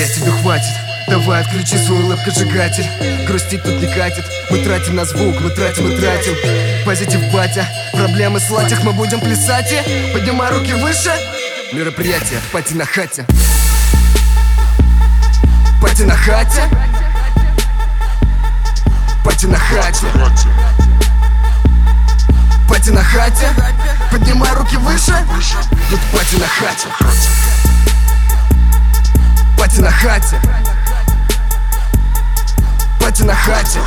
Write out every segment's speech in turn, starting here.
Приятель, да хватит. Давай отключи свой улыбкожигатель. Грустить тут не катит. Мы тратим на звук, мы тратим. Позитив, батя. Проблемы с латях, мы будем плясать. Поднимай руки выше. Мероприятие, пати на хате. Пати на хате. Пати на хате. Пати на хате. Поднимай руки выше. Тут пати на хате. Пати на хате. Пати на хате.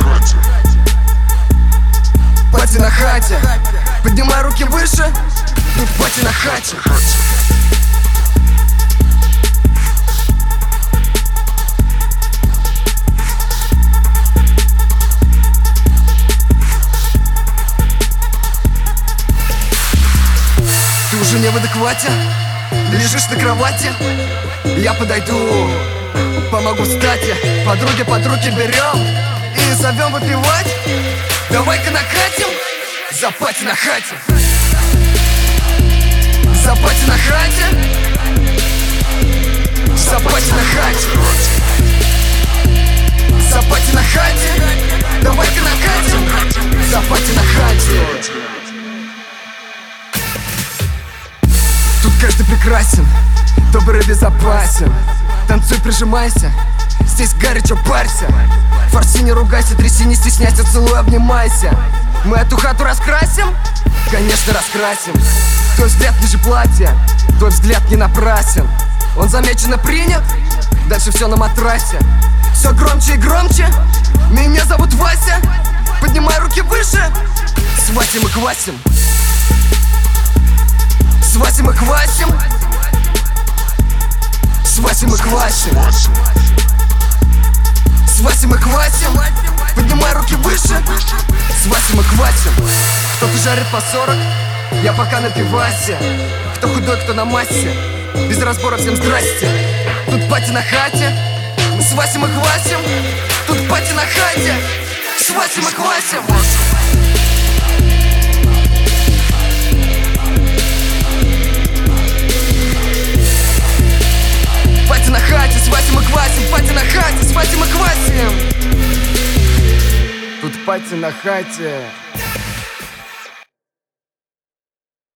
Пати на хате. Поднимай руки выше. Тут пати на хате. Ты уже не в адеквате, лежишь на кровати. Я подойду, помогу встать. Подруги под руки берем и зовем выпивать. Давай-ка накатим. За пати на хате. За пати на хате. За пати на хате. За пати на хате. Давай-ка накатим. За пати на хате. Тут каждый прекрасен, добрый и безопасен. Танцуй, прижимайся, здесь горячо парься. Форси, не ругайся, тряси, не стесняйся, целуй, обнимайся. Мы эту хату раскрасим? Конечно, раскрасим. Твой взгляд ниже платья, твой взгляд не напрасен. Он замеченно принят, дальше все на матрасе. Все громче и громче, меня зовут Вася. Поднимай руки выше, с Васей мы квасим. С Васей мы квасим. С Васей мы квасим. С Васей мы квасим. Поднимай руки выше. С Васей мы квасим. Кто-то жарит по 40, я пока на пивасе. Кто худой, кто на массе, без разбора всем здрасте. Тут пати на хате. С Васей мы квасим. Тут пати на хате. С Васей мы квасим. Пати на хате, с Васей мы квасим. Пати на хате, с Васей мы квасим. Тут пати на хате.